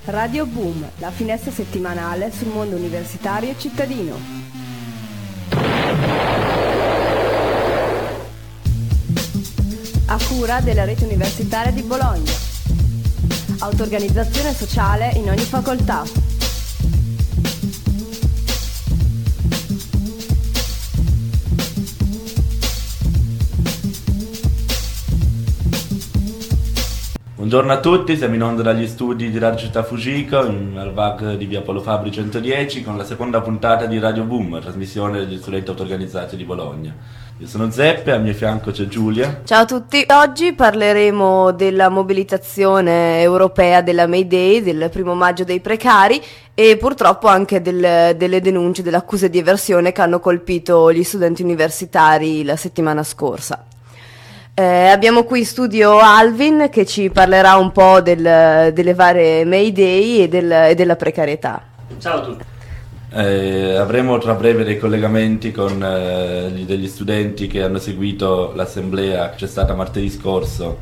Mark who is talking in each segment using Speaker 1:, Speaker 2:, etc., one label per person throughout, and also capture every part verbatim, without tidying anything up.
Speaker 1: Radio Boom, la finestra settimanale sul mondo universitario e cittadino. A cura della rete universitaria di Bologna. Auto-organizzazione sociale in ogni facoltà.
Speaker 2: Buongiorno a tutti, siamo in onda dagli studi di Radio Città Fujiko, al V A C di via Paolo Fabri centodieci, con la seconda puntata di Radio Boom, trasmissione degli studenti auto-organizzati di Bologna. Io sono Zeppe, al mio fianco c'è Giulia.
Speaker 3: Ciao a tutti, oggi parleremo della mobilitazione europea della May Day, del primo maggio dei precari, e purtroppo anche del, delle denunce, delle accuse di eversione che hanno colpito gli studenti universitari la settimana scorsa. Eh, abbiamo qui in studio Alvin che ci parlerà un po' del, delle varie May Day e, del, e della precarietà.
Speaker 4: Ciao a tutti.
Speaker 2: Eh, avremo tra breve dei collegamenti con eh, gli, degli studenti che hanno seguito l'assemblea che c'è stata martedì scorso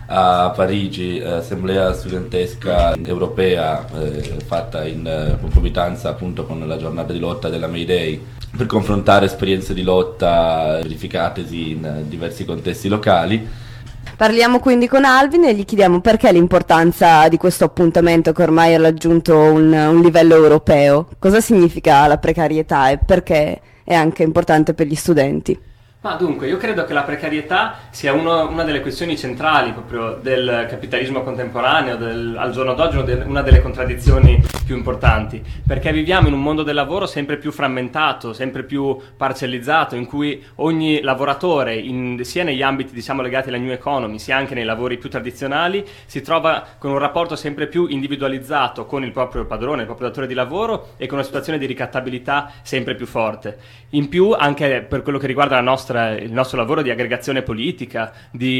Speaker 2: a Parigi, eh, assemblea studentesca europea eh, fatta in eh, concomitanza appunto con la giornata di lotta della May Day, per confrontare esperienze di lotta verificatesi in diversi contesti locali.
Speaker 3: Parliamo quindi con Alvin e gli chiediamo perché l'importanza di questo appuntamento che ormai ha raggiunto un, un livello europeo. Cosa significa la precarietà e perché è anche importante per gli studenti?
Speaker 4: Ma dunque, io credo che la precarietà sia uno, una delle questioni centrali proprio del capitalismo contemporaneo, del, al giorno d'oggi una, de, una delle contraddizioni più importanti, perché viviamo in un mondo del lavoro sempre più frammentato, sempre più parcellizzato, in cui ogni lavoratore, in, sia negli ambiti diciamo legati alla new economy, sia anche nei lavori più tradizionali, si trova con un rapporto sempre più individualizzato con il proprio padrone, il proprio datore di lavoro, e con una situazione di ricattabilità sempre più forte. In più, anche per quello che riguarda la nostra il nostro lavoro di aggregazione politica,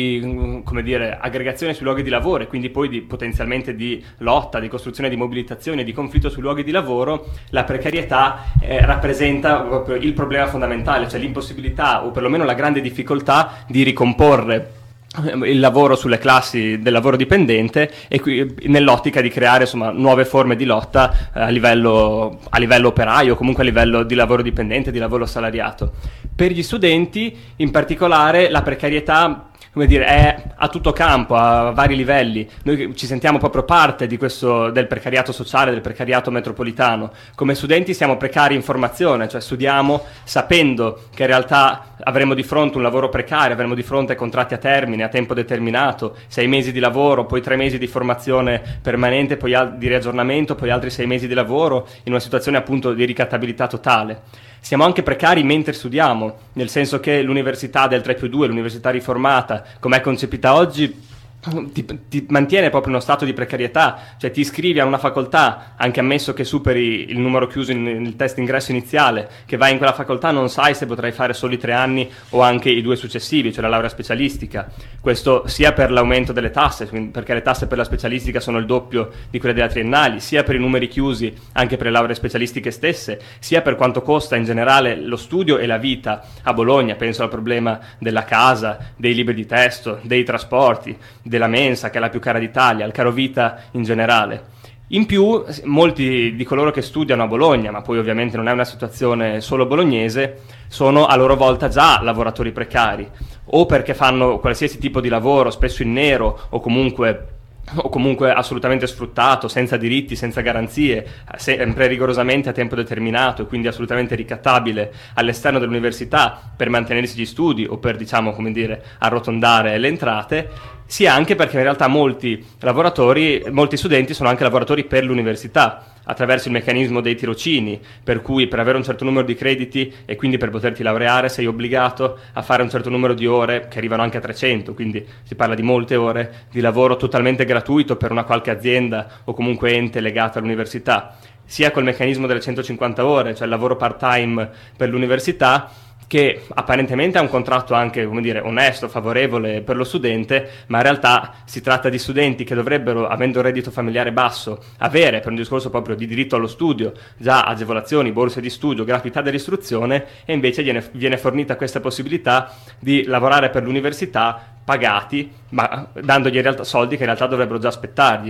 Speaker 4: di come dire, aggregazione sui luoghi di lavoro e quindi poi di, potenzialmente di lotta, di costruzione di mobilitazione, di conflitto sui luoghi di lavoro, la precarietà eh, rappresenta proprio il problema fondamentale, cioè l'impossibilità o perlomeno la grande difficoltà di ricomporre il lavoro sulle classi del lavoro dipendente e qui nell'ottica di creare insomma nuove forme di lotta eh, a livello a livello operaio, comunque a livello di lavoro dipendente, di lavoro salariato. Per gli studenti in particolare la precarietà, come dire, è a tutto campo, a vari livelli. Noi ci sentiamo proprio parte di questo, del precariato sociale, del precariato metropolitano. Come studenti siamo precari in formazione, cioè studiamo sapendo che in realtà avremo di fronte un lavoro precario, avremo di fronte contratti a termine, a tempo determinato, sei mesi di lavoro, poi tre mesi di formazione permanente, poi al- di riaggiornamento, poi altri sei mesi di lavoro, in una situazione appunto di ricattabilità totale. Siamo anche precari mentre studiamo, nel senso che l'università del tre più due, l'università riformata, come è concepita oggi, ti, ti mantiene proprio in uno stato di precarietà, cioè ti iscrivi a una facoltà, anche ammesso che superi il numero chiuso in, nel test ingresso iniziale, che vai in quella facoltà, non sai se potrai fare solo i tre anni o anche i due successivi, cioè la laurea specialistica. Questo sia per l'aumento delle tasse, perché le tasse per la specialistica sono il doppio di quelle delle triennali, sia per i numeri chiusi anche per le lauree specialistiche stesse, sia per quanto costa in generale lo studio e la vita a Bologna. Penso al problema della casa, dei libri di testo, dei trasporti, della mensa, che è la più cara d'Italia, al caro vita in generale. In più, molti di coloro che studiano a Bologna, ma poi ovviamente non è una situazione solo bolognese, sono a loro volta già lavoratori precari, o perché fanno qualsiasi tipo di lavoro, spesso in nero, o comunque o comunque assolutamente sfruttato, senza diritti, senza garanzie, sempre rigorosamente a tempo determinato e quindi assolutamente ricattabile all'esterno dell'università per mantenersi gli studi o per, diciamo, come dire, arrotondare le entrate, sia anche perché in realtà molti lavoratori, molti studenti sono anche lavoratori per l'università, attraverso il meccanismo dei tirocini, per cui per avere un certo numero di crediti e quindi per poterti laureare sei obbligato a fare un certo numero di ore, che arrivano anche a trecento, quindi si parla di molte ore di lavoro totalmente gratuito per una qualche azienda o comunque ente legata all'università, sia col meccanismo delle centocinquanta ore, cioè il lavoro part-time per l'università, che apparentemente ha un contratto anche, come dire, onesto, favorevole per lo studente, ma in realtà si tratta di studenti che dovrebbero, avendo un reddito familiare basso, avere, per un discorso proprio di diritto allo studio, già agevolazioni, borse di studio, gratuità dell'istruzione, e invece viene, viene fornita questa possibilità di lavorare per l'università pagati, ma dandogli in realtà soldi che in realtà dovrebbero già aspettargli.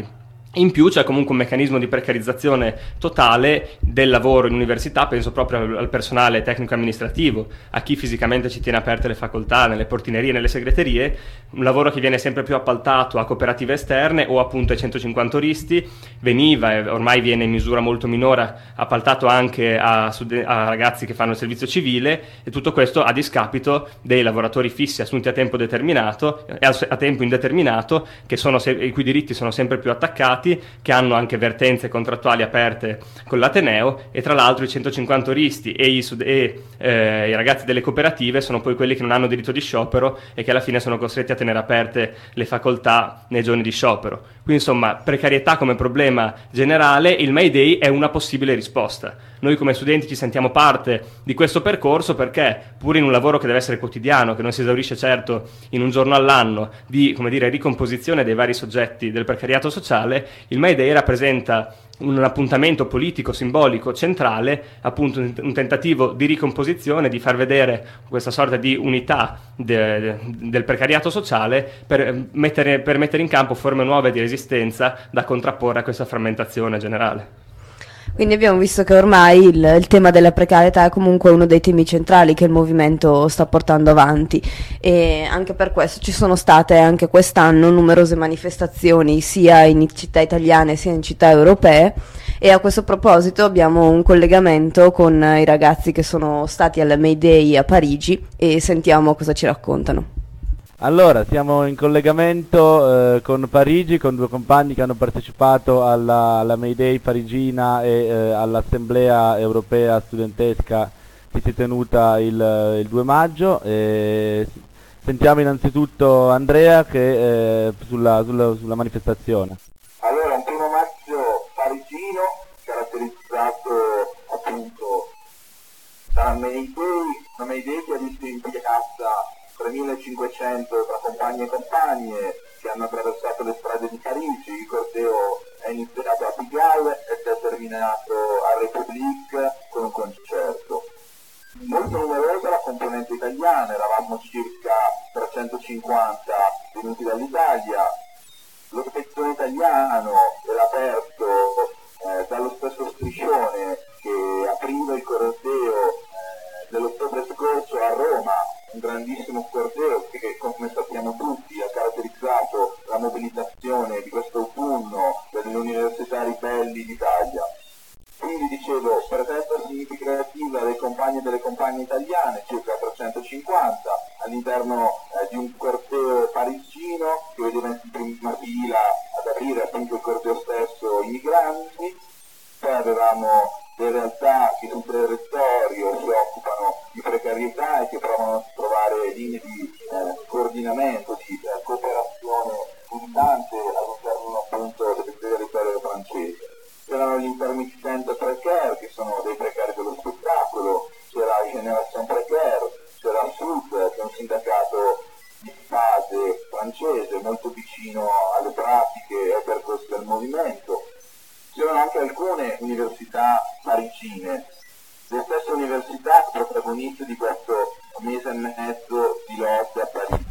Speaker 4: In più c'è comunque un meccanismo di precarizzazione totale del lavoro in università, penso proprio al, al personale tecnico-amministrativo, a chi fisicamente ci tiene aperte le facoltà, nelle portinerie, nelle segreterie, un lavoro che viene sempre più appaltato a cooperative esterne o appunto ai centocinquantoristi, veniva e ormai viene in misura molto minore appaltato anche a, a ragazzi che fanno il servizio civile, e tutto questo a discapito dei lavoratori fissi assunti a tempo determinato e a, a tempo indeterminato, che sono se, i cui diritti sono sempre più attaccati, che hanno anche vertenze contrattuali aperte con l'Ateneo, e tra l'altro i centocinquantoristi e, i, e eh, i ragazzi delle cooperative sono poi quelli che non hanno diritto di sciopero e che alla fine sono costretti a tenere aperte le facoltà nei giorni di sciopero. Quindi insomma, precarietà come problema generale, il May Day è una possibile risposta. Noi come studenti ci sentiamo parte di questo percorso perché, pur in un lavoro che deve essere quotidiano, che non si esaurisce certo in un giorno all'anno, di, come dire, ricomposizione dei vari soggetti del precariato sociale, il May Day rappresenta un appuntamento politico, simbolico, centrale, appunto un tentativo di ricomposizione, di far vedere questa sorta di unità de, de, del precariato sociale per mettere, per mettere in campo forme nuove di resistenza da contrapporre a questa frammentazione generale.
Speaker 3: Quindi abbiamo visto che ormai il, il tema della precarietà è comunque uno dei temi centrali che il movimento sta portando avanti, e anche per questo ci sono state anche quest'anno numerose manifestazioni sia in città italiane sia in città europee, e a questo proposito abbiamo un collegamento con i ragazzi che sono stati alla May Day a Parigi e sentiamo cosa ci raccontano.
Speaker 5: Allora, siamo in collegamento eh, con Parigi, con due compagni che hanno partecipato alla, alla May Day parigina e eh, all'assemblea europea studentesca che si è tenuta il, il due maggio. E sentiamo innanzitutto Andrea che, eh, sulla, sulla, sulla manifestazione.
Speaker 6: Allora, un primo maggio parigino caratterizzato appunto da May Day, una May Day che ha visto in piazza tremilacinquecento tra compagni e compagne che hanno attraversato le strade di Parigi. Il corteo è iniziato a Pigalle ed è terminato a République con un concerto. Molto numerosa la componente italiana, eravamo circa trecentocinquanta venuti dall'Italia. Lo spezzone italiano era aperto eh, dallo stesso striscione che apriva il corteo eh, dell'ottobre scorso a Roma, un grandissimo corteo che, come sappiamo tutti, ha caratterizzato la mobilitazione di questo autunno delle università ribelli d'Italia. Quindi dicevo, presenza significativa dei compagni e delle compagne italiane, circa trecentocinquanta, all'interno eh, di un corteo parigino che vedeva in prima fila ad aprire appunto il corteo stesso i migranti. Poi avevamo le realtà che sul territorio si occupano di precarietà e che provano a trovare linee di eh, coordinamento, di eh, cooperazione puntante all'interno appunto del territorio francese. C'erano gli intermittenti precaire, che sono dei precari dello spettacolo, c'era Generation Précaire, c'era Sud, che è un sindacato di base francese molto vicino alle pratiche e ai percorsi del movimento. C'erano anche alcune università parigine, le stesse università protagoniste di questo mese e mezzo di lotte a Parigi.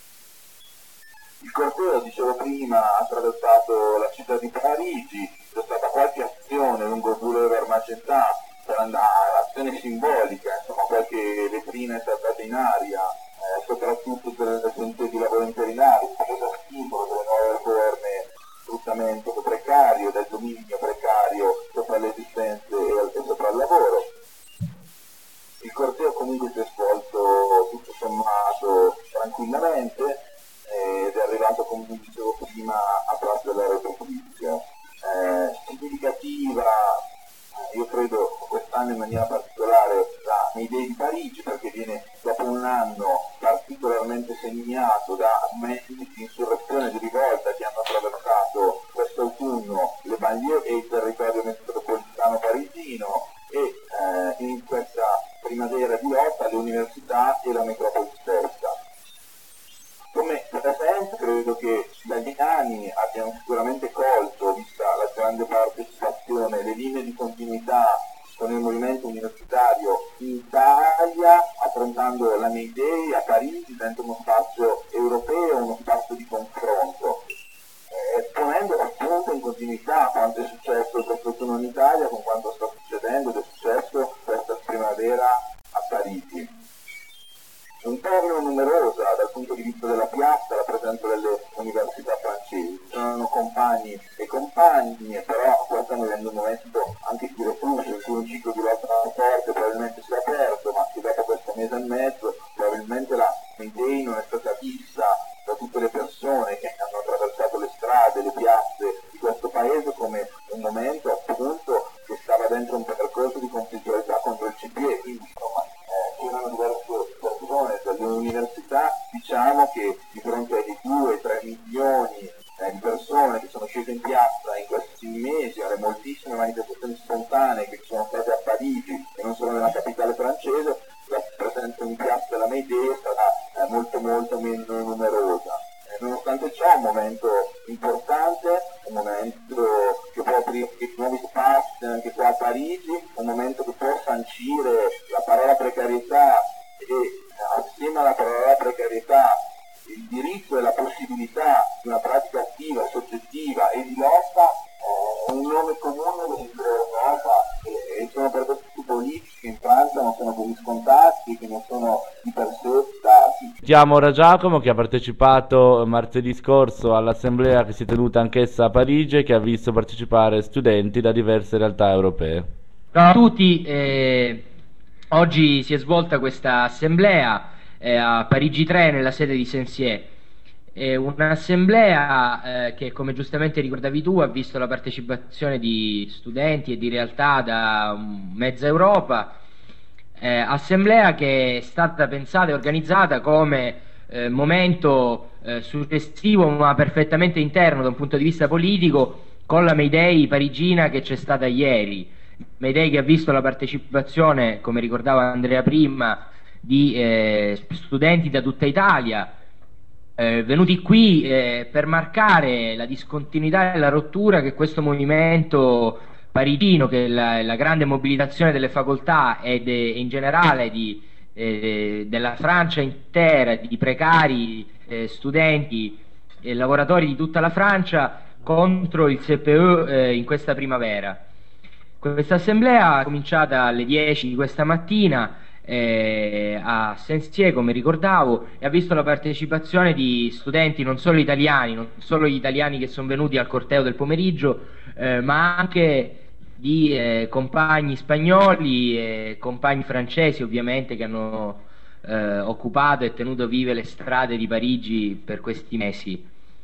Speaker 6: Il corteo, dicevo prima, ha attraversato la città di Parigi, c'è stata qualche azione lungo il Boulevard Magenta per andare, azione simbolica, insomma qualche vetrina è saltata in aria, eh, soprattutto per le agenzie di lavoro interinali, perché è simbolo delle nuove forme sfruttamento precario, del dominio precario sopra le esistenze e sopra il lavoro. Il corteo comunque si è svolto tutto sommato tranquillamente ed è arrivato, come dicevo prima, a Place della Repubblica. Eh, significativa, eh, io credo quest'anno in maniera particolare, la May Day di Parigi, perché viene dopo un anno particolarmente segnato da momenti di insurrezione e di rivolta che hanno attraversato quest'autunno le banlieue e il territorio metropolitano parigino, e eh, in questa primavera di lotta le università e la metropoli stessa. Come presente credo che gli italiani abbiano sicuramente colto, vista la grande partecipazione, le linee di continuità con il movimento universitario in Italia, affrontando la May Day a Parigi dentro uno spazio europeo, uno spazio di confronto, eh, ponendo appunto in continuità quanto è successo il quest'autunno in Italia con quanto sta succedendo ed è successo questa primavera a Parigi. Interno numerosa dal punto di vista della piazza la presenza delle università francesi, sono compagni e compagne, però qua stiamo vivendo un momento anche di reflusso in cui un ciclo di lotta forte probabilmente si è aperto, ma che dopo questo mese e mezzo probabilmente la Mayday non è stata vista da tutte le persone che hanno attraversato le strade, le piazze di questo paese come un momento appunto che stava dentro un percorso di conflittualità contro il C P E, quindi insomma eh, c'erano diverse persone dalle università, diciamo che di fronte ai due tre milioni eh, di persone che sono scese in piazza in questi mesi, alle moltissime manifestazioni spontanee che ci sono state a Parigi e non solo nella capitale francese, la presenza in piazza della Mayday è stata eh, molto molto meno numerosa. Eh, nonostante ciò è un momento importante, un momento che può aprire nuovi spazi anche qua a Parigi, un momento che può sancire la parola precarietà e assieme alla parola precarietà il diritto e la possibilità di una pratica attiva, soggettiva e di lotta, eh, un nome comune dentro l'Europa e, e sono percorsi politici che in Francia non sono così scontati, che non sono di per sé dati.
Speaker 5: Sentiamo ora Giacomo, che ha partecipato martedì scorso all'assemblea che si è tenuta anch'essa a Parigi e che ha visto partecipare studenti da diverse realtà europee.
Speaker 7: Ciao a tutti, eh, oggi si è svolta questa assemblea eh, a Parigi tre nella sede di Sensier. È un'assemblea eh, che, come giustamente ricordavi tu, ha visto la partecipazione di studenti e di realtà da mezza Europa, eh, assemblea che è stata pensata e organizzata come eh, momento eh, suggestivo ma perfettamente interno da un punto di vista politico con la Mayday parigina che c'è stata ieri. Mayday che ha visto la partecipazione, come ricordava Andrea prima, di eh, studenti da tutta Italia, eh, venuti qui eh, per marcare la discontinuità e la rottura che questo movimento parigino, che è la, la grande mobilitazione delle facoltà ed e in generale di, eh, della Francia intera, di precari, eh, studenti e lavoratori di tutta la Francia contro il C P E eh, in questa primavera. Questa assemblea è cominciata alle dieci di questa mattina eh, a Sensier, come ricordavo, e ha visto la partecipazione di studenti non solo italiani, non solo gli italiani che sono venuti al corteo del pomeriggio, eh, ma anche di eh, compagni spagnoli e compagni francesi, ovviamente, che hanno eh, occupato e tenuto vive le strade di Parigi per questi mesi.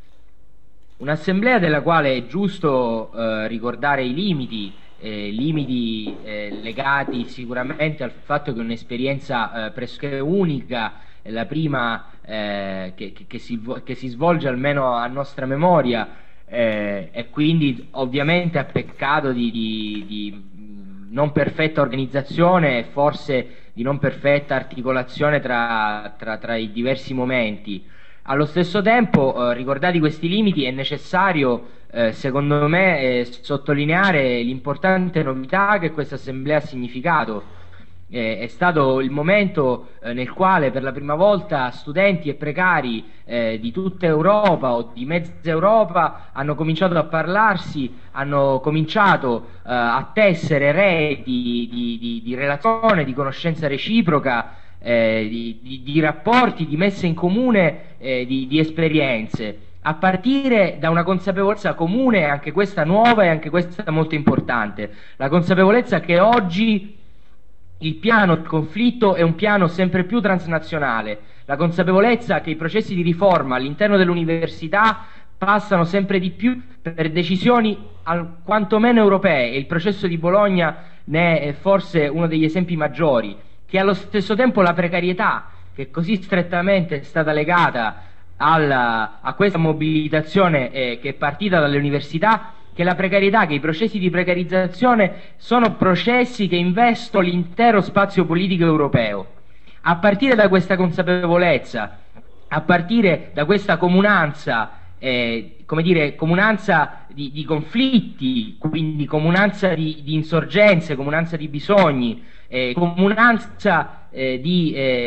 Speaker 7: Un'assemblea della quale è giusto eh, ricordare i limiti, eh, limiti eh, legati sicuramente al fatto che è un'esperienza eh, pressoché unica, è la prima eh, che, che, che, si, che si svolge almeno a nostra memoria, eh, e quindi ovviamente ha peccato di, di, di non perfetta organizzazione e forse di non perfetta articolazione tra, tra, tra i diversi momenti. Allo stesso tempo, eh, ricordati questi limiti, è necessario, eh, secondo me, eh, sottolineare l'importante novità che questa assemblea ha significato. Eh, è stato il momento eh, nel quale per la prima volta studenti e precari eh, di tutta Europa o di mezza Europa hanno cominciato a parlarsi, hanno cominciato eh, a tessere reti di, di, di relazione, di conoscenza reciproca, Eh, di, di, di rapporti, di messa in comune eh, di, di esperienze, a partire da una consapevolezza comune, anche questa nuova e anche questa molto importante, la consapevolezza che oggi il piano del conflitto è un piano sempre più transnazionale, la consapevolezza che i processi di riforma all'interno dell'università passano sempre di più per decisioni al, quantomeno europee, e il processo di Bologna ne è forse uno degli esempi maggiori, che allo stesso tempo la precarietà, che così strettamente è stata legata alla, a questa mobilitazione eh, che è partita dalle università, che la precarietà, che i processi di precarizzazione sono processi che investono l'intero spazio politico europeo. A partire da questa consapevolezza, a partire da questa comunanza, eh, come dire, comunanza di, di conflitti, quindi comunanza di, di insorgenze, comunanza di bisogni, Eh, comunanza eh, di eh,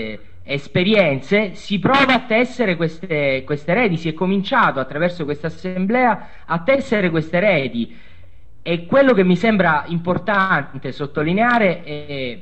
Speaker 7: esperienze, si prova a tessere queste, queste reti, si è cominciato attraverso questa assemblea a tessere queste reti, e quello che mi sembra importante sottolineare è,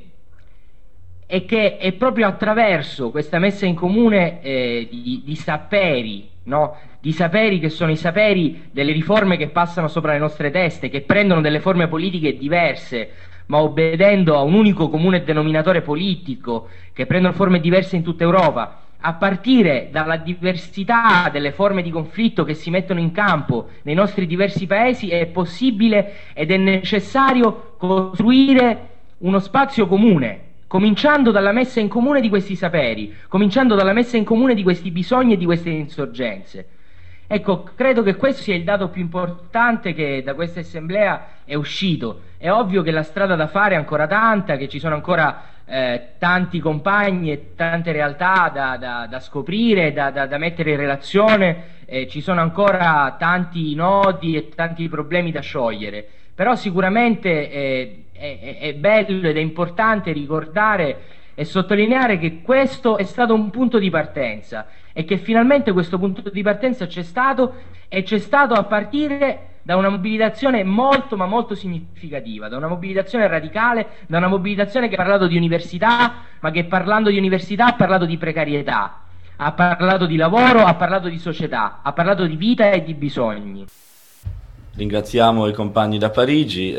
Speaker 7: è che è proprio attraverso questa messa in comune eh, di, di saperi, no? Di saperi che sono i saperi delle riforme che passano sopra le nostre teste, che prendono delle forme politiche diverse, ma obbedendo a un unico comune denominatore politico, che prendono forme diverse in tutta Europa, a partire dalla diversità delle forme di conflitto che si mettono in campo nei nostri diversi paesi, è possibile ed è necessario costruire uno spazio comune, cominciando dalla messa in comune di questi saperi, cominciando dalla messa in comune di questi bisogni e di queste insorgenze. Ecco, credo che questo sia il dato più importante che da questa assemblea è uscito. È ovvio che la strada da fare è ancora tanta, che ci sono ancora eh, tanti compagni e tante realtà da, da, da scoprire, da, da, da mettere in relazione, eh, ci sono ancora tanti nodi e tanti problemi da sciogliere, però sicuramente eh, è, è bello ed è importante ricordare e sottolineare che questo è stato un punto di partenza, e che finalmente questo punto di partenza c'è stato, e c'è stato a partire da una mobilitazione molto ma molto significativa, da una mobilitazione radicale, da una mobilitazione che ha parlato di università, ma che parlando di università ha parlato di precarietà, ha parlato di lavoro, ha parlato di società, ha parlato di vita e di bisogni.
Speaker 2: Ringraziamo i compagni da Parigi.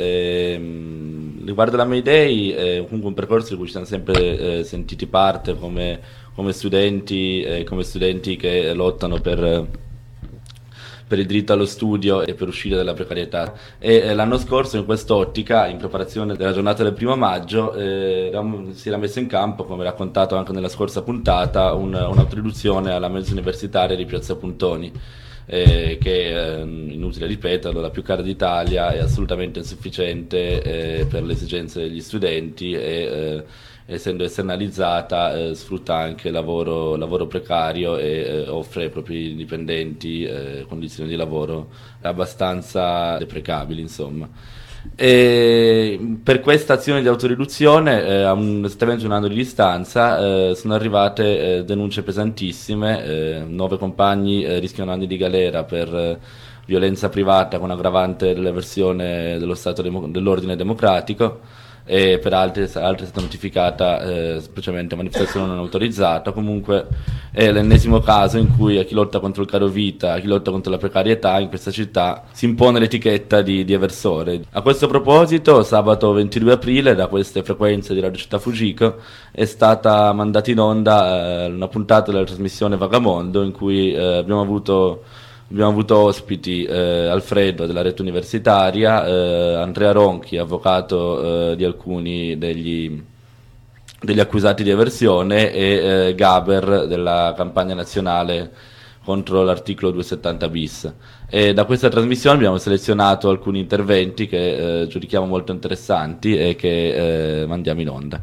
Speaker 2: ehm, riguardo la May Day, è comunque un percorso di cui ci siamo sempre eh, sentiti parte come, come studenti, eh, come studenti che lottano per, per il diritto allo studio e per uscire dalla precarietà. E eh, l'anno scorso, in quest'ottica, in preparazione della giornata del primo maggio, eh, si era messo in campo, come raccontato anche nella scorsa puntata, un, un'autoriduzione alla mensa universitaria di Piazza Puntoni. Eh, che, eh, inutile ripeterlo, la più cara d'Italia, è assolutamente insufficiente eh, per le esigenze degli studenti, e eh, essendo esternalizzata eh, sfrutta anche lavoro, lavoro precario, e eh, offre ai propri dipendenti eh, condizioni di lavoro abbastanza deprecabili, insomma. E per questa azione di autoriduzione, eh, a un, esattamente un anno di distanza, eh, sono arrivate eh, denunce pesantissime. eh, nove compagni eh, rischiano anni di galera per eh, violenza privata con aggravante dell'eversione dello Stato demo- dell'ordine democratico, e per altri, altri è stata notificata eh, semplicemente manifestazione non autorizzata. Comunque è l'ennesimo caso in cui a chi lotta contro il caro vita, a chi lotta contro la precarietà in questa città si impone l'etichetta di, di eversore. A questo proposito, sabato ventidue aprile, da queste frequenze di Radio Città Fujiko è stata mandata in onda eh, una puntata della trasmissione Vagamondo, in cui eh, abbiamo avuto Abbiamo avuto ospiti eh, Alfredo della rete universitaria, eh, Andrea Ronchi, avvocato eh, di alcuni degli, degli accusati di eversione, e eh, Gaber della campagna nazionale contro l'articolo duecentosettanta bis. E da questa trasmissione abbiamo selezionato alcuni interventi che eh, giudichiamo molto interessanti e che eh, mandiamo in onda.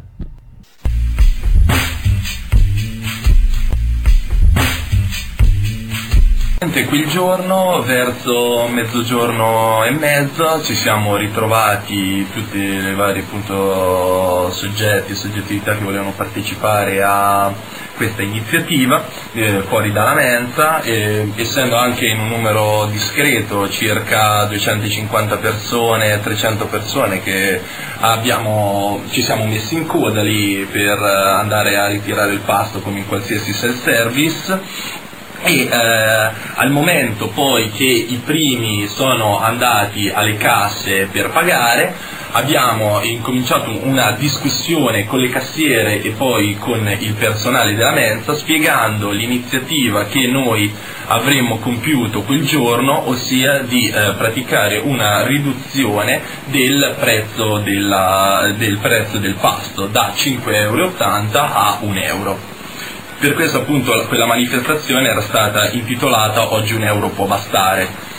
Speaker 8: Quel giorno, verso mezzogiorno e mezzo, ci siamo ritrovati tutti i vari appunto soggetti e soggettività che volevano partecipare a questa iniziativa eh, fuori dalla mensa, eh, essendo anche in un numero discreto, circa duecentocinquanta persone, trecento persone, che abbiamo, ci siamo messi in coda lì per andare a ritirare il pasto come in qualsiasi self-service. E eh, al momento poi che i primi sono andati alle casse per pagare, abbiamo incominciato una discussione con le cassiere e poi con il personale della mensa, spiegando l'iniziativa che noi avremmo compiuto quel giorno, ossia di eh, praticare una riduzione del prezzo, della, del prezzo del pasto da cinque virgola ottanta euro a un euro. Per questo appunto quella manifestazione era stata intitolata "Oggi un euro può bastare".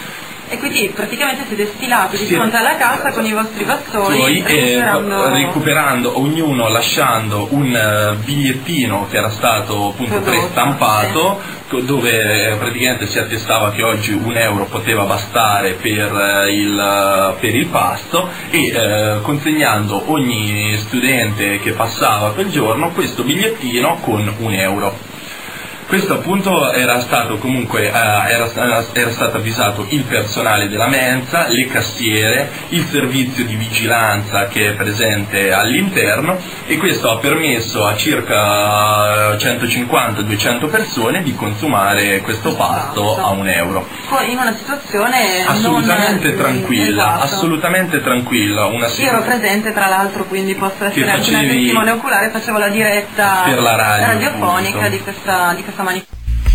Speaker 9: E quindi praticamente siete stilati di fronte alla cassa con i vostri bastoni,
Speaker 8: Poi,
Speaker 9: recuperando...
Speaker 8: eh, recuperando ognuno lasciando un uh, bigliettino che era stato appunto prestampato, sì, dove eh, praticamente si attestava che oggi un euro poteva bastare per, uh, il, uh, per il pasto, e uh, consegnando ogni studente che passava quel giorno questo bigliettino con un euro. Questo appunto era stato comunque, eh, era, era stato avvisato il personale della mensa, le cassiere, il servizio di vigilanza che è presente all'interno, e questo ha permesso a circa centocinquanta duecento persone di consumare questo pasto a un euro.
Speaker 9: Poi in una situazione
Speaker 8: assolutamente
Speaker 9: non...
Speaker 8: tranquilla,
Speaker 9: esatto.
Speaker 8: assolutamente tranquilla. Una
Speaker 9: Io ero presente tra l'altro, quindi posso essere anche una testimone oculare, facevo la diretta
Speaker 8: per la radio,
Speaker 9: radiofonica
Speaker 8: appunto.
Speaker 9: di questa, di questa manifestazione.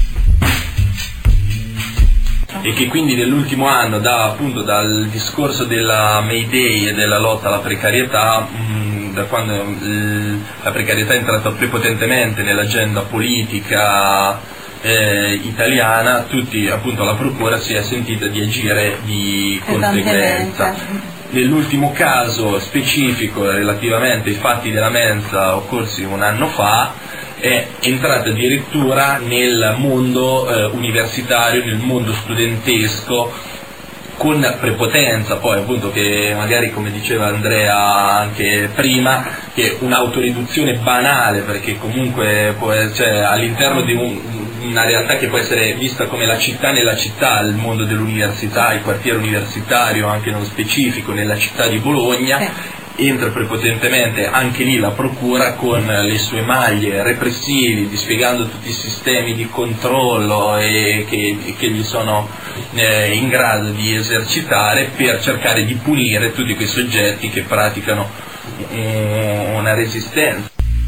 Speaker 8: E che quindi nell'ultimo anno, da, appunto dal discorso della May Day e della lotta alla precarietà, mh, da quando eh, la precarietà è entrata prepotentemente nell'agenda politica eh, italiana, tutti, appunto, la procura si è sentita di agire di conseguenza. Nell'ultimo caso specifico relativamente ai fatti della mensa occorsi un anno fa, è entrata addirittura nel mondo eh, universitario, nel mondo studentesco, con prepotenza, poi appunto, che magari, come diceva Andrea anche prima, che un'autoriduzione banale, perché comunque può, cioè, all'interno di un, una realtà che può essere vista come la città nella città, il mondo dell'università, il quartiere universitario anche nello specifico, nella città di Bologna, entra prepotentemente anche lì la procura con le sue maglie repressivi, dispiegando tutti i sistemi di controllo e che, che gli sono eh, in grado di esercitare, per cercare di punire tutti quei soggetti che praticano eh, una resistenza.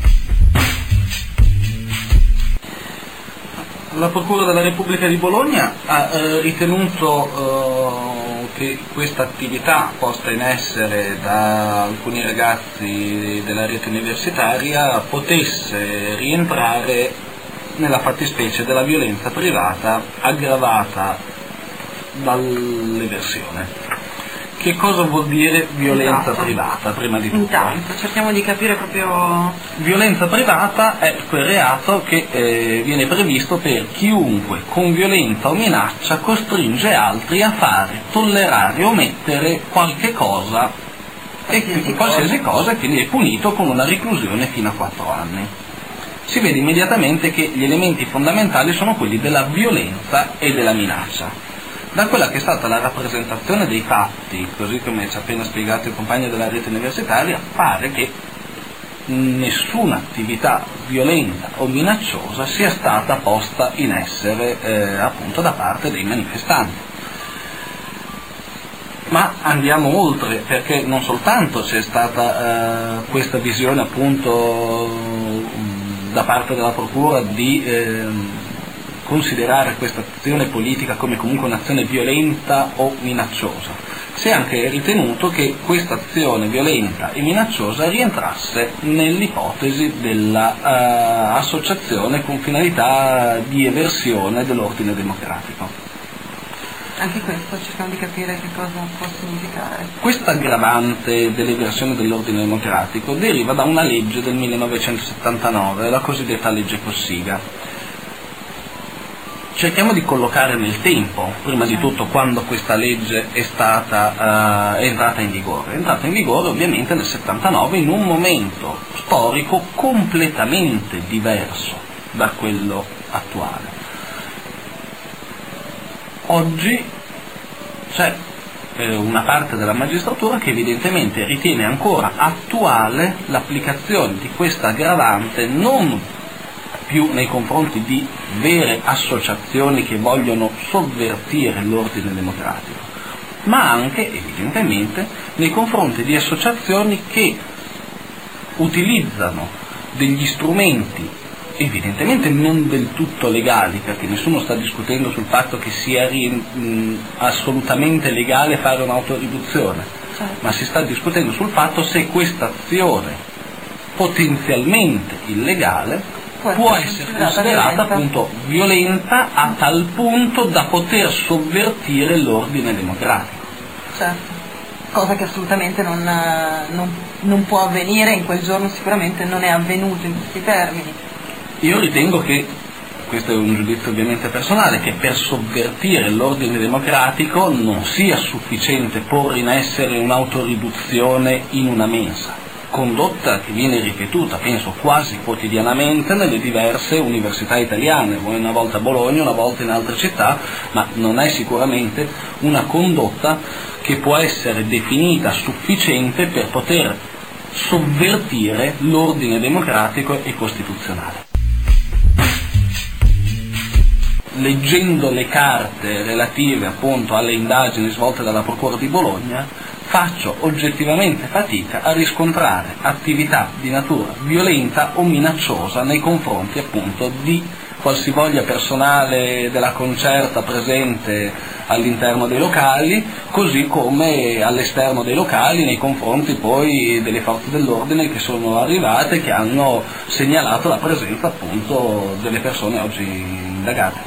Speaker 10: La Procura della Repubblica di Bologna ha eh, ritenuto eh, che questa attività posta in essere da alcuni ragazzi della rete universitaria potesse rientrare nella fattispecie della violenza privata aggravata dall'eversione. Che cosa vuol dire violenza
Speaker 9: esatto.
Speaker 10: privata, prima di tutto?
Speaker 9: Intanto cerchiamo di capire proprio...
Speaker 10: Violenza privata è quel reato che eh, viene previsto per chiunque con violenza o minaccia costringe altri a fare, tollerare o omettere qualche cosa, e qualsiasi cosa, e quindi è punito con una reclusione fino a quattro anni. Si vede immediatamente che gli elementi fondamentali sono quelli della violenza e della minaccia. Da quella che è stata la rappresentazione dei fatti, così come ci ha appena spiegato il compagno della rete universitaria, pare che nessuna attività violenta o minacciosa sia stata posta in essere eh, appunto da parte dei manifestanti. Ma andiamo oltre, perché non soltanto c'è stata eh, questa visione appunto da parte della procura di eh, considerare questa azione politica come comunque un'azione violenta o minacciosa, si è anche ritenuto che questa azione violenta e minacciosa rientrasse nell'ipotesi dell'associazione uh, con finalità di eversione dell'ordine democratico.
Speaker 9: Anche questo cerchiamo di capire che cosa può significare.
Speaker 10: Questa aggravante dell'eversione dell'ordine democratico deriva da una legge del millenovecentosettantanove, la cosiddetta legge Cossiga. Cerchiamo di collocare nel tempo, prima di tutto, quando questa legge è stata uh, è entrata in vigore. È entrata in vigore ovviamente nel settantanove, in un momento storico completamente diverso da quello attuale. Oggi c'è eh, una parte della magistratura che evidentemente ritiene ancora attuale l'applicazione di questa aggravante, non più nei confronti di vere associazioni che vogliono sovvertire l'ordine democratico, ma anche evidentemente nei confronti di associazioni che utilizzano degli strumenti evidentemente non del tutto legali, perché nessuno sta discutendo sul fatto che sia mh, assolutamente legale fare un'autoriduzione, certo. Ma si sta discutendo sul fatto se questa azione potenzialmente illegale può essere considerata appunto violenta a tal punto da poter sovvertire l'ordine democratico.
Speaker 9: Certo, cosa che assolutamente non, non, non può avvenire, in quel giorno sicuramente non è avvenuto in questi termini.
Speaker 10: Io ritengo che, questo è un giudizio ovviamente personale, che per sovvertire l'ordine democratico non sia sufficiente porre in essere un'autoriduzione in una mensa, condotta che viene ripetuta, penso, quasi quotidianamente nelle diverse università italiane, una volta a Bologna, una volta in altre città, ma non è sicuramente una condotta che può essere definita sufficiente per poter sovvertire l'ordine democratico e costituzionale. Leggendo le carte relative appunto alle indagini svolte dalla Procura di Bologna, faccio oggettivamente fatica a riscontrare attività di natura violenta o minacciosa nei confronti appunto di qualsivoglia personale della Concerta presente all'interno dei locali, così come all'esterno dei locali nei confronti poi delle forze dell'ordine che sono arrivate e che hanno segnalato la presenza appunto delle persone oggi indagate.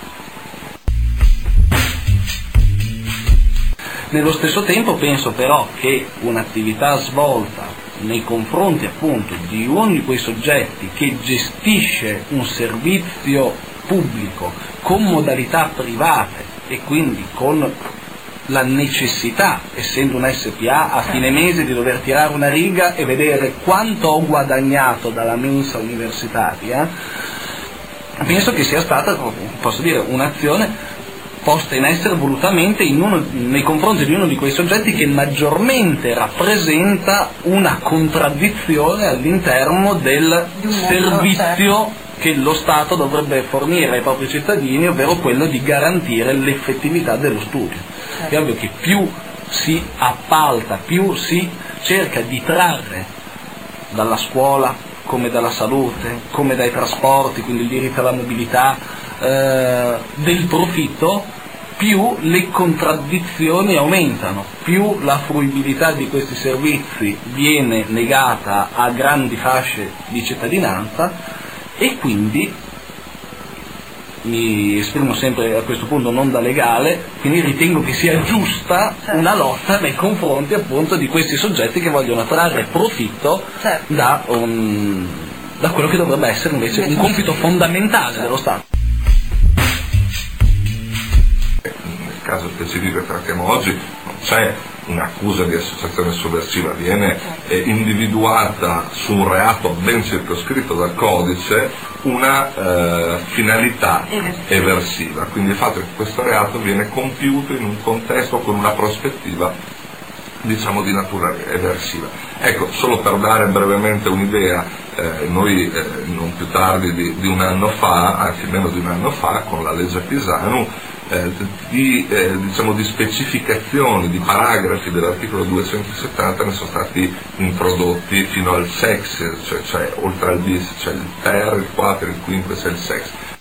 Speaker 10: Nello stesso tempo penso però che un'attività svolta nei confronti appunto di uno di quei soggetti che gestisce un servizio pubblico con modalità private e quindi con la necessità, essendo un S P A, a fine mese di dover tirare una riga e vedere quanto ho guadagnato dalla mensa universitaria, penso che sia stata, posso dire, un'azione posta in essere volutamente in uno, nei confronti di uno di quei soggetti che maggiormente rappresenta una contraddizione all'interno del servizio che lo Stato dovrebbe fornire ai propri cittadini, ovvero quello di garantire l'effettività dello studio. È ovvio che più si appalta, più si cerca di trarre dalla scuola, come dalla salute, come dai trasporti, quindi il diritto alla mobilità, eh, del profitto, più le contraddizioni aumentano, più la fruibilità di questi servizi viene negata a grandi fasce di cittadinanza e quindi mi esprimo sempre a questo punto non da legale, quindi ritengo che sia giusta una lotta nei confronti appunto di questi soggetti che vogliono trarre profitto da, un, da quello che dovrebbe essere invece un compito fondamentale dello Stato.
Speaker 11: Nel caso specifico che trattiamo oggi non c'è un'accusa di associazione sovversiva, viene eh, individuata su un reato ben circoscritto dal codice una eh, finalità eversiva, quindi il fatto che questo reato viene compiuto in un contesto con una prospettiva diciamo di natura eversiva. Ecco, solo per dare brevemente un'idea, eh, noi eh, non più tardi di, di un anno fa, anzi meno di un anno fa, con la legge Pisanu, Eh, di, eh, diciamo, di specificazioni, di paragrafi dell'articolo duecentosettanta ne sono stati introdotti fino al sex, cioè, cioè oltre al bis, cioè il ter, il quater, il quinques e il sex.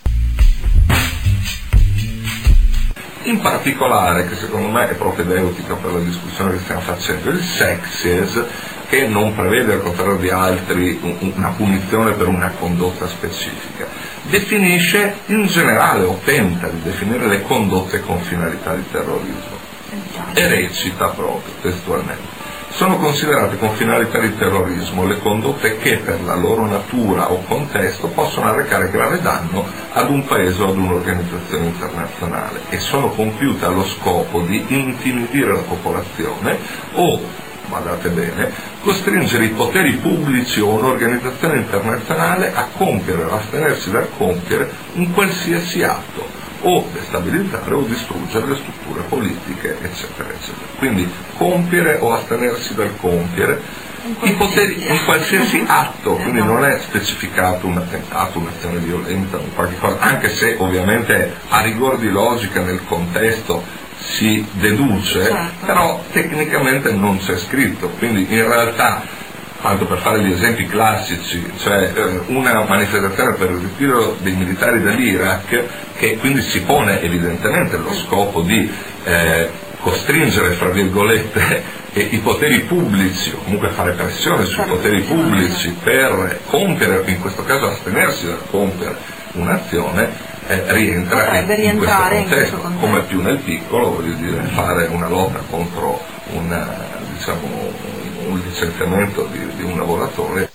Speaker 11: In particolare, che secondo me è propedeutica per la discussione che stiamo facendo, il sexes, che non prevede al contrario di altri una punizione per una condotta specifica, definisce in generale o tenta di definire le condotte con finalità di terrorismo e recita proprio testualmente: sono considerate con finalità di terrorismo le condotte che per la loro natura o contesto possono arrecare grave danno ad un paese o ad un'organizzazione internazionale e sono compiute allo scopo di intimidire la popolazione o, guardate bene, costringere i poteri pubblici o un'organizzazione internazionale a compiere o astenersi dal compiere un qualsiasi atto o destabilizzare o distruggere le strutture politiche, eccetera, eccetera. Quindi compiere o astenersi dal compiere i poteri in qualsiasi atto, quindi non è specificato un attentato, un'azione violenta, un qualche cosa, anche se ovviamente a rigor di logica nel contesto si deduce, certo, però tecnicamente non c'è scritto, quindi in realtà, tanto per fare gli esempi classici, cioè eh, una manifestazione per il ritiro dei militari dall'Iraq, che quindi si pone evidentemente lo scopo di eh, costringere, fra virgolette, i poteri pubblici, o comunque fare pressione sui poteri pubblici per compiere, in questo caso astenersi dal compiere un'azione, eh, rientra in, in, questo contesto, in questo contesto, come più nel piccolo, voglio dire, fare una lotta contro un, diciamo, un licenziamento di, di un lavoratore.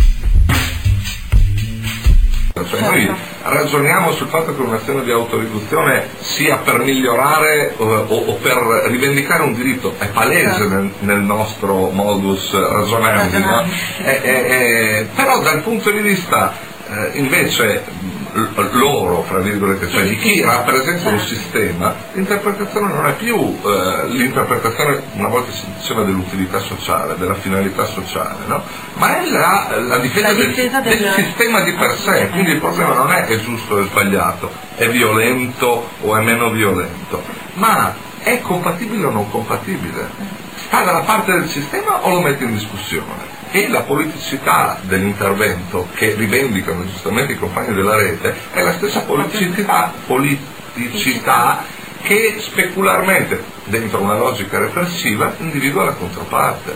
Speaker 11: Cioè noi ragioniamo sul fatto che un'azione di autoriduzione sia per migliorare eh, o, o per rivendicare un diritto, è palese nel, nel nostro modus ragionandi, no? eh, eh, eh, però dal punto di vista eh, invece loro, fra virgolette, cioè di chi rappresenta un sistema, l'interpretazione non è più eh, l'interpretazione, una volta si diceva, dell'utilità sociale, della finalità sociale, no? Ma è la, la difesa, la difesa del, del sistema di per sé, quindi il problema non è è giusto o è sbagliato, è violento o è meno violento, ma è compatibile o non compatibile? Sta dalla parte del sistema o lo mette in discussione? E la politicità dell'intervento che rivendicano giustamente i compagni della rete è la stessa politicità, politicità che specularmente, dentro una logica repressiva, individua la controparte.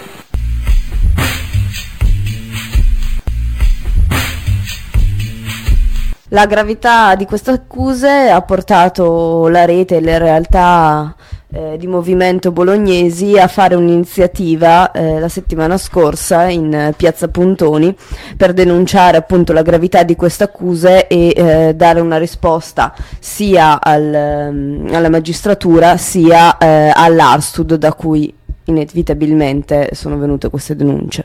Speaker 3: La gravità di queste accuse ha portato la rete e le realtà eh, di movimento bolognesi a fare un'iniziativa eh, la settimana scorsa in eh, Piazza Puntoni per denunciare appunto la gravità di queste accuse e eh, dare una risposta sia al, um, alla magistratura sia eh, all'Arstud, da cui inevitabilmente sono venute queste denunce.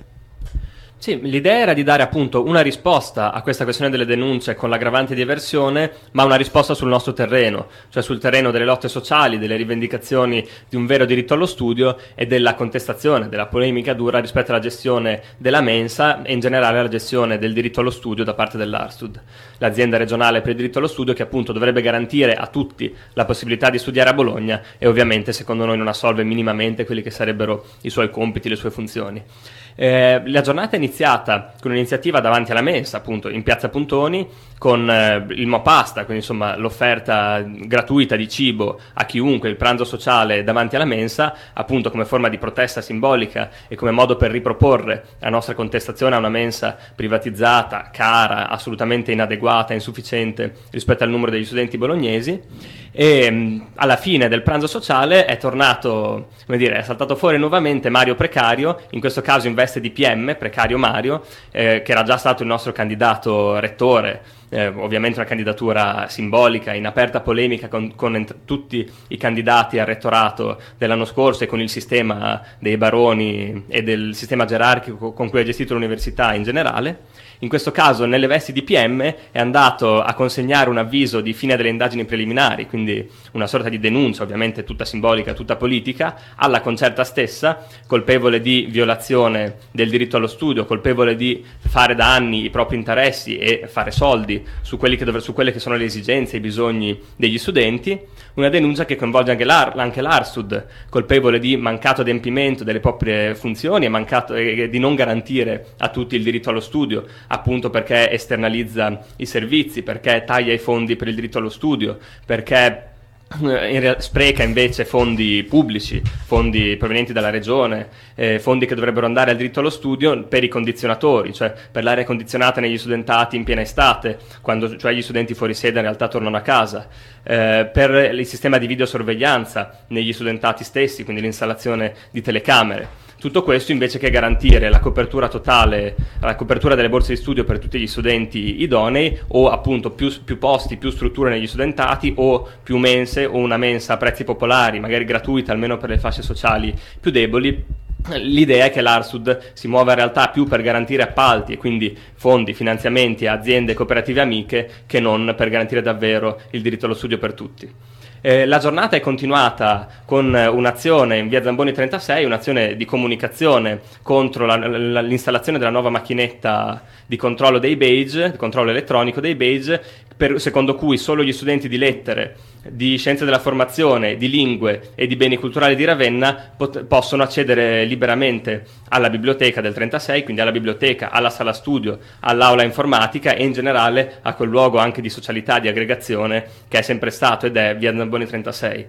Speaker 4: Sì, l'idea era di dare appunto una risposta a questa questione delle denunce con l'aggravante di eversione, ma una risposta sul nostro terreno, cioè sul terreno delle lotte sociali, delle rivendicazioni di un vero diritto allo studio e della contestazione, della polemica dura rispetto alla gestione della mensa e in generale alla gestione del diritto allo studio da parte dell'Arstud, l'azienda regionale per il diritto allo studio che appunto dovrebbe garantire a tutti la possibilità di studiare a Bologna e ovviamente secondo noi non assolve minimamente quelli che sarebbero i suoi compiti, le sue funzioni. Eh, la giornata è iniziata con un'iniziativa davanti alla mensa, appunto in Piazza Puntoni, con eh, il Mopasta, quindi insomma l'offerta gratuita di cibo a chiunque, il pranzo sociale davanti alla mensa, appunto come forma di protesta simbolica e come modo per riproporre la nostra contestazione a una mensa privatizzata, cara, assolutamente inadeguata, insufficiente rispetto al numero degli studenti bolognesi. E mh, alla fine del pranzo sociale è tornato, come dire, è saltato fuori nuovamente Mario Precario, in questo caso in veste di P M, Precario Mario, eh, che era già stato il nostro candidato rettore, eh, ovviamente una candidatura simbolica, in aperta polemica con, con ent- tutti i candidati al rettorato dell'anno scorso e con il sistema dei baroni e del sistema gerarchico con cui ha gestito l'università in generale. In questo caso, nelle vesti di P M, è andato a consegnare un avviso di fine delle indagini preliminari, quindi una sorta di denuncia, ovviamente tutta simbolica, tutta politica, alla Concerta stessa, colpevole di violazione del diritto allo studio, colpevole di fare da anni i propri interessi e fare soldi su, quelli che dov- su quelle che sono le esigenze e i bisogni degli studenti, una denuncia che coinvolge anche, l'Ar- anche l'Arstud, colpevole di mancato adempimento delle proprie funzioni e, mancato, e di non garantire a tutti il diritto allo studio, appunto perché esternalizza i servizi, perché taglia i fondi per il diritto allo studio, perché in real- spreca invece fondi pubblici, fondi provenienti dalla regione, eh, fondi che dovrebbero andare al diritto allo studio per i condizionatori, cioè per l'aria condizionata negli studentati in piena estate, quando cioè gli studenti fuori sede in realtà tornano a casa, eh, per il sistema di videosorveglianza negli studentati stessi, quindi l'installazione di telecamere. Tutto questo invece che garantire la copertura totale, la copertura delle borse di studio per tutti gli studenti idonei, o appunto più, più posti, più strutture negli studentati, o più mense, o una mensa a prezzi popolari, magari gratuita almeno per le fasce sociali più deboli. L'idea è che l'Arstud si muova in realtà più per garantire appalti e quindi fondi, finanziamenti a aziende cooperative amiche che non per garantire davvero il diritto allo studio per tutti. Eh, la giornata è continuata con eh, un'azione in via Zamboni trentasei, un'azione di comunicazione contro la, la, l'installazione della nuova macchinetta di controllo dei badge, di controllo elettronico dei badge, per, secondo cui solo gli studenti di lettere, di scienze della formazione, di lingue e di beni culturali di Ravenna pot- possono accedere liberamente alla biblioteca del trentasei, quindi alla biblioteca, alla sala studio, all'aula informatica e in generale a quel luogo anche di socialità, di aggregazione che è sempre stato ed è via Zamboni trentasei.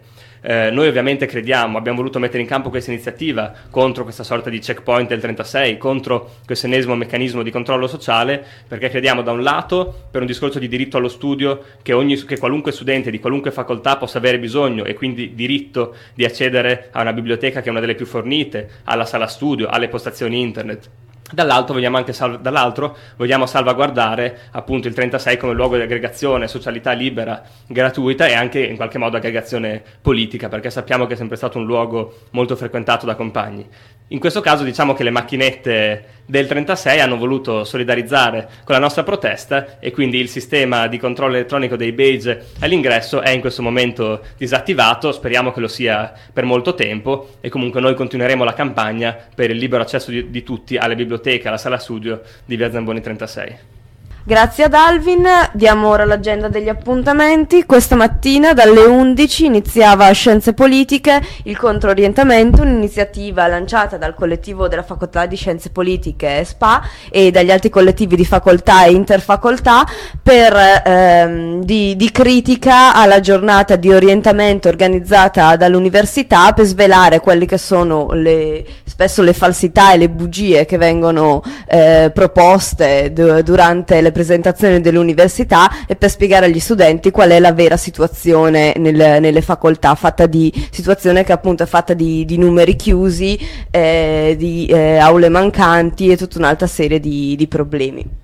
Speaker 4: Eh, noi ovviamente crediamo, abbiamo voluto mettere in campo questa iniziativa contro questa sorta di checkpoint del trentasei, contro questo ennesimo meccanismo di controllo sociale, perché crediamo da un lato per un discorso di diritto allo studio che, ogni, che qualunque studente di qualunque facoltà possa avere bisogno e quindi diritto di accedere a una biblioteca che è una delle più fornite, alla sala studio, alle postazioni internet. Dall'altro vogliamo, anche sal- dall'altro vogliamo salvaguardare appunto il trentasei come luogo di aggregazione, socialità libera, gratuita e anche in qualche modo aggregazione politica, perché sappiamo che è sempre stato un luogo molto frequentato da compagni. In questo caso diciamo che le macchinette del trentasei hanno voluto solidarizzare con la nostra protesta e quindi il sistema di controllo elettronico dei badge all'ingresso è in questo momento disattivato, speriamo che lo sia per molto tempo e comunque noi continueremo la campagna per il libero accesso di, di tutti alle biblioteche, alla sala studio di via Zamboni trentasei.
Speaker 3: Grazie ad Alvin, diamo ora l'agenda degli appuntamenti. Questa mattina dalle undici iniziava Scienze Politiche, il controorientamento, un'iniziativa lanciata dal collettivo della Facoltà di Scienze Politiche S P A e dagli altri collettivi di facoltà e interfacoltà per, ehm, di, di critica alla giornata di orientamento organizzata dall'università per svelare quelle che sono le, spesso le falsità e le bugie che vengono eh, proposte d- durante le presentazioni dell'università e per spiegare agli studenti qual è la vera situazione nel, nelle facoltà, fatta di situazione che appunto è fatta di, di numeri chiusi, eh, di eh, aule mancanti e tutta un'altra serie di, di problemi.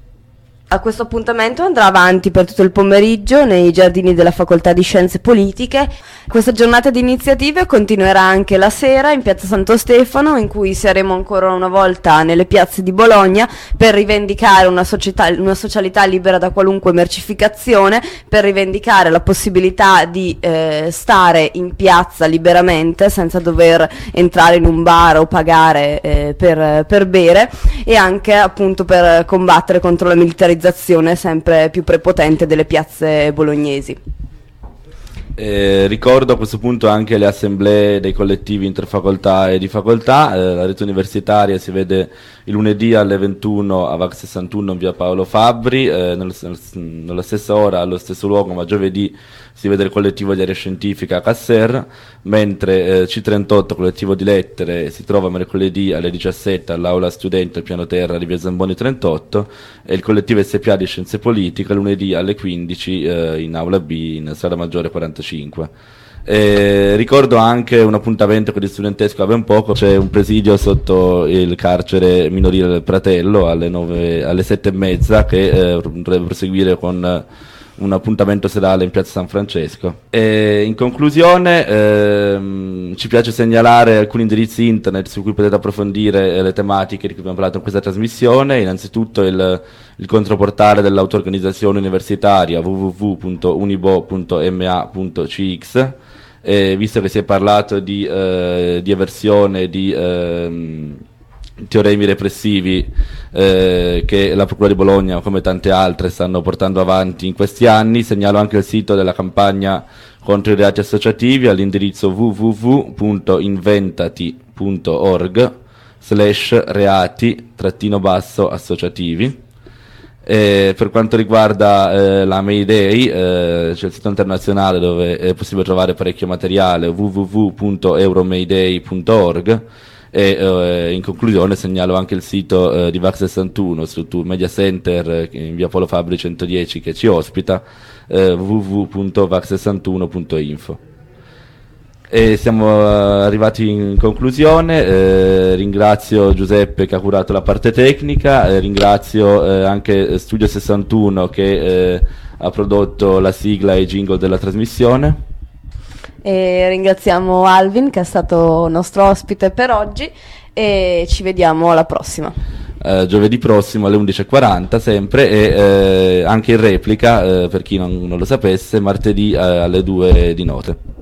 Speaker 3: A questo appuntamento andrà avanti per tutto il pomeriggio nei giardini della Facoltà di Scienze Politiche. Questa giornata di iniziative continuerà anche la sera in Piazza Santo Stefano, in cui saremo ancora una volta nelle piazze di Bologna per rivendicare una, società, una socialità libera da qualunque mercificazione, per rivendicare la possibilità di eh, stare in piazza liberamente senza dover entrare in un bar o pagare eh, per, per bere, e anche appunto per combattere contro la militarizzazione sempre più prepotente delle piazze bolognesi.
Speaker 2: Eh, ricordo a questo punto anche le assemblee dei collettivi interfacoltà e di facoltà. Eh, la rete universitaria si vede il lunedì alle ventuno a V A C sessantuno in via Paolo Fabbri, eh, nel, nel, nella stessa ora, allo stesso luogo, ma giovedì si vede il collettivo di area scientifica a Casser, mentre eh, C trentotto, collettivo di lettere, si trova mercoledì alle diciassette all'aula studente al piano terra di via Zamboni trentotto, e il collettivo S P A di scienze politiche lunedì alle quindici eh, in aula B in strada maggiore quarantacinque. Eh, ricordo anche un appuntamento con il studentesco a ben poco, c'è un presidio sotto il carcere minorile del Pratello alle, nove, alle sette e mezza che eh, dovrebbe proseguire con eh, un appuntamento serale in piazza San Francesco. E in conclusione ehm, ci piace segnalare alcuni indirizzi internet su cui potete approfondire le tematiche di cui abbiamo parlato in questa trasmissione. Innanzitutto il, il controportale dell'autoorganizzazione universitaria w w w punto unibo punto m a punto c x. E visto che si è parlato di, eh, di eversione, di ehm, teoremi repressivi eh, che la Procura di Bologna, come tante altre, stanno portando avanti in questi anni, segnalo anche il sito della campagna contro i reati associativi all'indirizzo w w w punto inventati punto org slash reati trattino basso associativi. E per quanto riguarda eh, la Mayday, eh, c'è il sito internazionale dove è possibile trovare parecchio materiale, w w w punto euromayday punto org. E eh, in conclusione segnalo anche il sito eh, di V A C sessantuno, struttura Media Center eh, in via Polo Fabri centodieci, che ci ospita, eh, w w w punto v a c sessantuno punto info. E siamo uh, arrivati in conclusione. Eh, ringrazio Giuseppe che ha curato la parte tecnica, eh, ringrazio eh, anche Studio sessantuno che eh, ha prodotto la sigla e i jingle della trasmissione.
Speaker 3: E ringraziamo Alvin che è stato nostro ospite per oggi e ci vediamo alla prossima.
Speaker 2: Uh, giovedì prossimo alle undici e quaranta sempre, e eh, anche in replica, eh, per chi non, non lo sapesse, martedì eh, alle due di notte.